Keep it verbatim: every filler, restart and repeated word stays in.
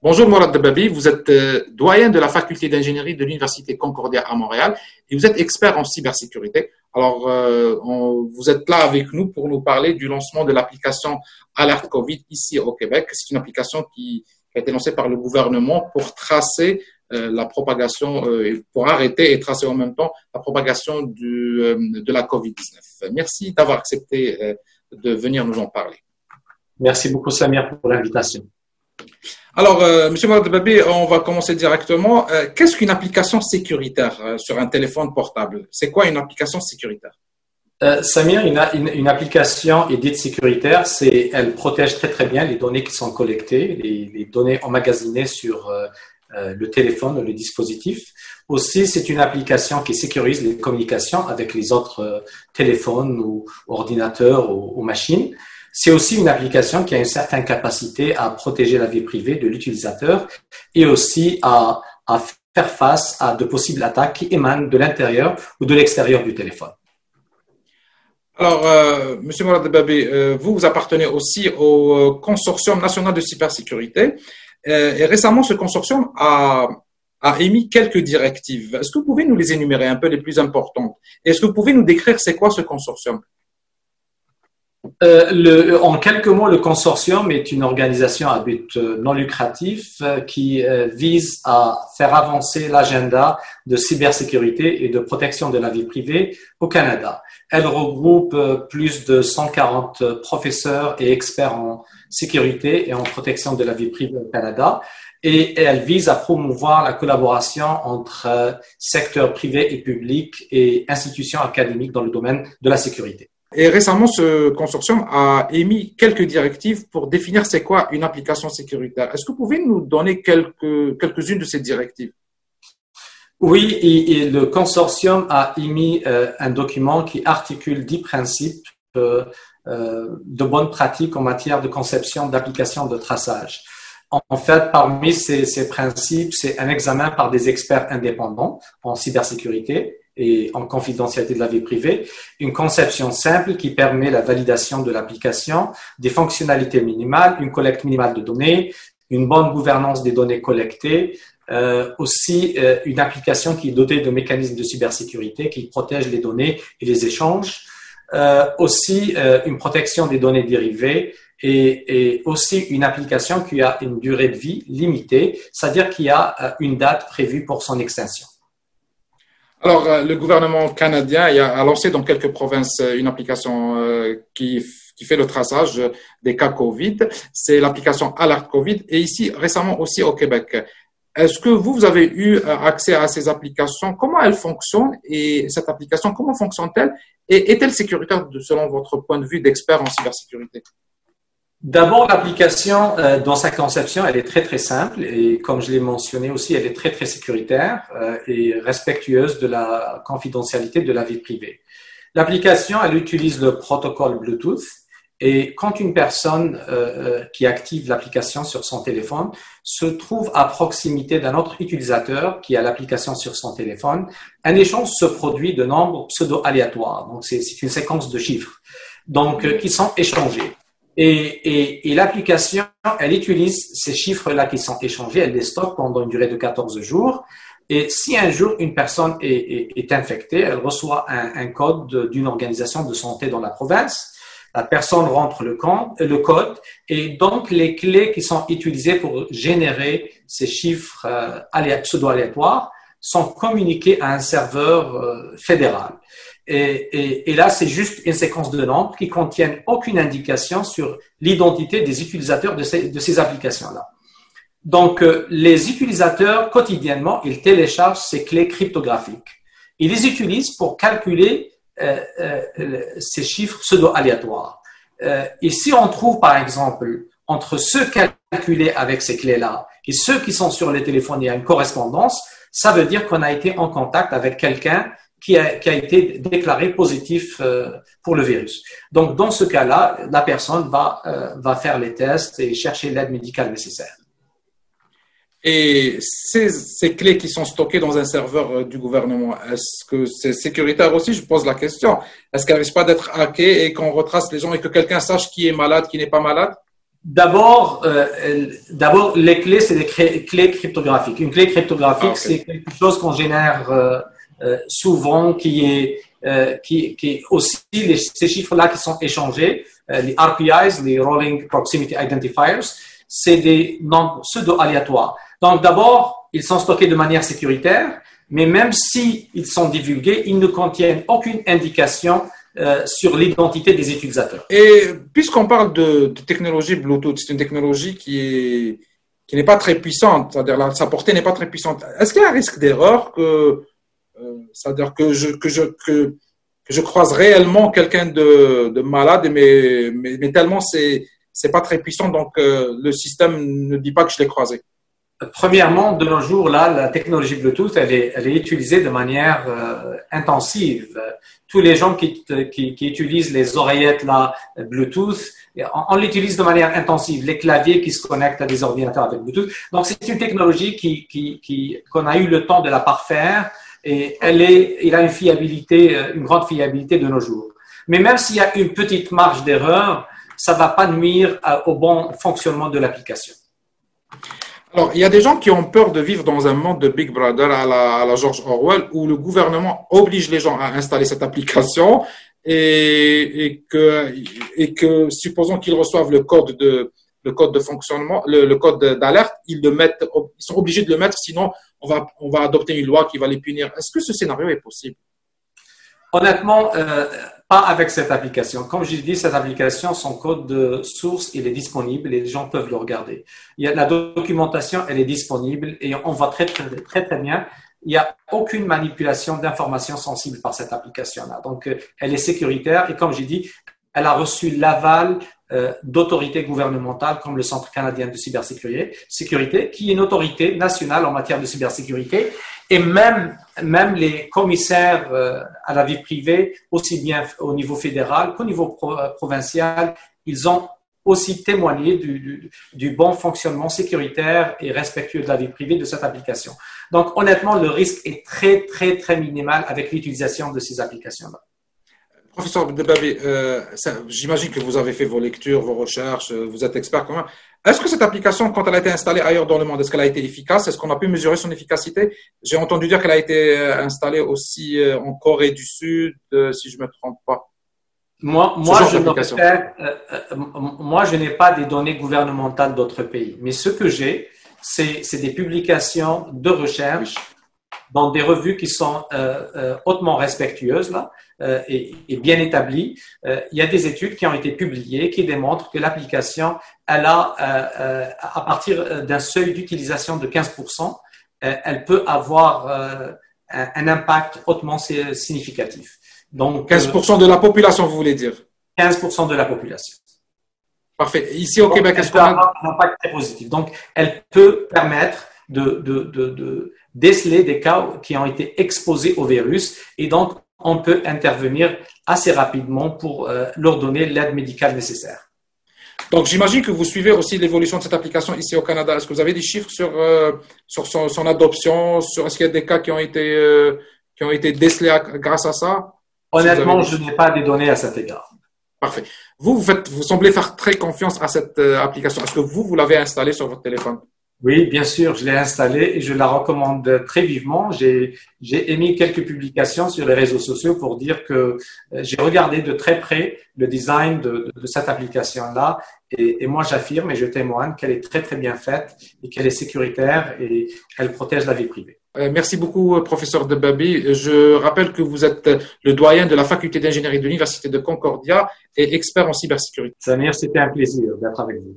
Bonjour Mourad Dababi, vous êtes euh, doyen de la faculté d'ingénierie de l'Université Concordia à Montréal et vous êtes expert en cybersécurité. Alors, euh, on, vous êtes là avec nous pour nous parler du lancement de l'application Alerte Covid ici au Québec. C'est une application qui a été lancée par le gouvernement pour tracer euh, la propagation, euh, pour arrêter et tracer en même temps la propagation du, euh, de la covid dix-neuf. Merci d'avoir accepté euh, de venir nous en parler. Merci beaucoup Samir pour l'invitation. Alors, euh, Monsieur Mourad Dababi, on va commencer directement. Euh, qu'est-ce qu'une application sécuritaire euh, sur un téléphone portable? C'est quoi une application sécuritaire? Euh, Samir, une, une, une application est dite sécuritaire, c'est, elle protège très très bien les données qui sont collectées, les, les données emmagasinées sur euh, euh, le téléphone, le dispositif. Aussi, c'est une application qui sécurise les communications avec les autres euh, téléphones ou ordinateurs ou, ou machines. C'est aussi une application qui a une certaine capacité à protéger la vie privée de l'utilisateur et aussi à, à faire face à de possibles attaques qui émanent de l'intérieur ou de l'extérieur du téléphone. Alors, euh, Monsieur Mourad Dababi, euh, vous, vous appartenez aussi au Consortium national de cybersécurité euh, et récemment, ce consortium a, a émis quelques directives. Est-ce que vous pouvez nous les énumérer un peu les plus importantes? Est-ce que vous pouvez nous décrire c'est quoi ce consortium? Euh, le, en quelques mots, le consortium est une organisation à but non lucratif euh, qui euh, vise à faire avancer l'agenda de cybersécurité et de protection de la vie privée au Canada. Elle regroupe euh, plus de cent quarante professeurs et experts en sécurité et en protection de la vie privée au Canada. Et elle vise à promouvoir la collaboration entre euh, secteur privé et public et institutions académiques dans le domaine de la sécurité. Et récemment, ce consortium a émis quelques directives pour définir c'est quoi une application sécuritaire. Est-ce que vous pouvez nous donner quelques, quelques-unes de ces directives? Oui, et, et le consortium a émis euh, un document qui articule dix principes euh, euh, de bonnes pratiques en matière de conception d'applications de traçage. En, en fait, parmi ces, ces principes, c'est un examen par des experts indépendants en cybersécurité et en confidentialité de la vie privée, une conception simple qui permet la validation de l'application, des fonctionnalités minimales, une collecte minimale de données, une bonne gouvernance des données collectées, euh, aussi euh, une application qui est dotée de mécanismes de cybersécurité qui protègent les données et les échanges, euh, aussi euh, une protection des données dérivées et, et aussi une application qui a une durée de vie limitée, c'est-à-dire qu'il y a euh, une date prévue pour son extinction. Alors, le gouvernement canadien a lancé dans quelques provinces une application qui, qui fait le traçage des cas Covid. C'est l'application Alerte Covid et ici, récemment aussi au Québec. Est-ce que vous, vous avez eu accès à ces applications? Comment elles fonctionnent et cette application, comment fonctionne-t-elle? Et est-elle sécuritaire selon votre point de vue d'expert en cybersécurité? D'abord, l'application, euh, dans sa conception, elle est très, très simple et comme je l'ai mentionné aussi, elle est très, très sécuritaire euh, et respectueuse de la confidentialité de la vie privée. L'application, elle utilise le protocole Bluetooth et quand une personne euh, qui active l'application sur son téléphone se trouve à proximité d'un autre utilisateur qui a l'application sur son téléphone, un échange se produit de nombres pseudo-aléatoires. Donc, c'est, c'est une séquence de chiffres donc, euh, qui sont échangés. Et, et, et l'application, elle utilise ces chiffres-là qui sont échangés, elle les stocke pendant une durée de quatorze jours. Et si un jour une personne est, est, est infectée, elle reçoit un, un code d'une organisation de santé dans la province. La personne rentre le, compte, le code et donc les clés qui sont utilisées pour générer ces chiffres euh, pseudo-aléatoires sont communiquées à un serveur euh, fédéral. Et, et, et là, c'est juste une séquence de nombres qui contiennent aucune indication sur l'identité des utilisateurs de ces, de ces applications-là. Donc, euh, les utilisateurs, quotidiennement, ils téléchargent ces clés cryptographiques. Ils les utilisent pour calculer euh, euh, ces chiffres pseudo-aléatoires. Euh, et si on trouve, par exemple, entre ceux calculés avec ces clés-là et ceux qui sont sur les téléphones, il y a une correspondance, ça veut dire qu'on a été en contact avec quelqu'un qui a, qui a été déclaré positif euh, pour le virus. Donc, dans ce cas-là, la personne va, euh, va faire les tests et chercher l'aide médicale nécessaire. Et ces, ces clés qui sont stockées dans un serveur du gouvernement, est-ce que c'est sécuritaire aussi? Je pose la question. Est-ce qu'elles risquent pas d'être hackées et qu'on retrace les gens et que quelqu'un sache qui est malade, qui n'est pas malade? D'abord, euh, d'abord, les clés, c'est des clés cryptographiques. Une clé cryptographique, ah, okay. c'est quelque chose qu'on génère euh, euh, souvent, qui est, euh, qui, qui est aussi les, ces chiffres-là qui sont échangés, euh, les R P Is, les Rolling Proximity Identifiers, c'est des nombres pseudo-aléatoires. Donc, d'abord, ils sont stockés de manière sécuritaire, mais même si ils sont divulgués, ils ne contiennent aucune indication Euh, sur l'identité des utilisateurs. Et puisqu'on parle de, de technologie Bluetooth, c'est une technologie qui est qui n'est pas très puissante, c'est-à-dire la, sa portée n'est pas très puissante. Est-ce qu'il y a un risque d'erreur que, euh, c'est-à-dire que je que je que, que je croise réellement quelqu'un de, de malade, mais, mais mais tellement c'est c'est pas très puissant, donc euh, le système ne dit pas que je l'ai croisé. Premièrement, de nos jours, là, la technologie Bluetooth, elle est, elle est utilisée de manière euh, intensive. Tous les gens qui, qui, qui utilisent les oreillettes là, Bluetooth, on, on l'utilise de manière intensive. Les claviers qui se connectent à des ordinateurs avec Bluetooth. Donc, c'est une technologie qui, qui, qui, qu'on a eu le temps de la parfaire et elle est, il a une fiabilité, une grande fiabilité de nos jours. Mais même s'il y a une petite marge d'erreur, ça ne va pas nuire au bon fonctionnement de l'application. Alors, il y a des gens qui ont peur de vivre dans un monde de Big Brother à la, à la George Orwell où le gouvernement oblige les gens à installer cette application et, et que, et que supposons qu'ils reçoivent le code de, le code de fonctionnement, le, le code d'alerte, ils le mettent, ils sont obligés de le mettre, sinon on va, on va adopter une loi qui va les punir. Est-ce que ce scénario est possible? Honnêtement, euh, pas avec cette application. Comme je dis, cette application, son code de source, il est disponible et les gens peuvent le regarder. Il y a la documentation, elle est disponible et on voit très, très, très, très bien. Il n'y a aucune manipulation d'informations sensibles par cette application-là. Donc, elle est sécuritaire et comme j'ai dit, elle a reçu l'aval euh, d'autorités gouvernementales comme le Centre canadien de cybersécurité, sécurité, qui est une autorité nationale en matière de cybersécurité. Et même, même les commissaires euh, à la vie privée, aussi bien au niveau fédéral qu'au niveau pro- provincial, ils ont aussi témoigné du, du, du bon fonctionnement sécuritaire et respectueux de la vie privée de cette application. Donc, honnêtement, le risque est très, très, très minimal avec l'utilisation de ces applications-là. Professeur Debaby, euh, j'imagine que vous avez fait vos lectures, vos recherches, vous êtes expert quand même. Est-ce que cette application, quand elle a été installée ailleurs dans le monde, est-ce qu'elle a été efficace? Est-ce qu'on a pu mesurer son efficacité? J'ai entendu dire qu'elle a été installée aussi en Corée du Sud, si je ne me trompe pas. Moi, moi, je, faire, euh, moi je n'ai pas des données gouvernementales d'autres pays. Mais ce que j'ai, c'est, c'est des publications de recherche dans des revues qui sont euh, euh, hautement respectueuses là, euh, et, et bien établies. Euh, il y a des études qui ont été publiées qui démontrent que l'application, elle a, euh, euh, à partir d'un seuil d'utilisation de quinze pour cent, euh, elle peut avoir euh, un, un impact hautement significatif. Donc, quinze pour cent de la population, vous voulez dire? quinze pour cent de la population. Parfait. Ici au Donc, Québec, est-ce qu'on a un impact très positif? Donc, elle peut permettre de, de, de, de déceler des cas qui ont été exposés au virus et donc on peut intervenir assez rapidement pour euh, leur donner l'aide médicale nécessaire. Donc, j'imagine que vous suivez aussi l'évolution de cette application ici au Canada. Est-ce que vous avez des chiffres sur, euh, sur son, son adoption? Sur, est-ce qu'il y a des cas qui ont été, euh, qui ont été décelés à, grâce à ça? Honnêtement, si je n'ai pas des données à cet égard. Parfait. Vous, vous, faites, vous semblez faire très confiance à cette euh, application. Est-ce que vous, vous l'avez installée sur votre téléphone? Oui, bien sûr, je l'ai installée et je la recommande très vivement. J'ai, j'ai émis quelques publications sur les réseaux sociaux pour dire que j'ai regardé de très près le design de, de, de cette application-là et, et moi j'affirme et je témoigne qu'elle est très très bien faite et qu'elle est sécuritaire et elle protège la vie privée. Euh, merci beaucoup, professeur Debaby. Je rappelle que vous êtes le doyen de la faculté d'ingénierie de l'Université de Concordia et expert en cybersécurité. Samir, c'était un plaisir d'être avec vous.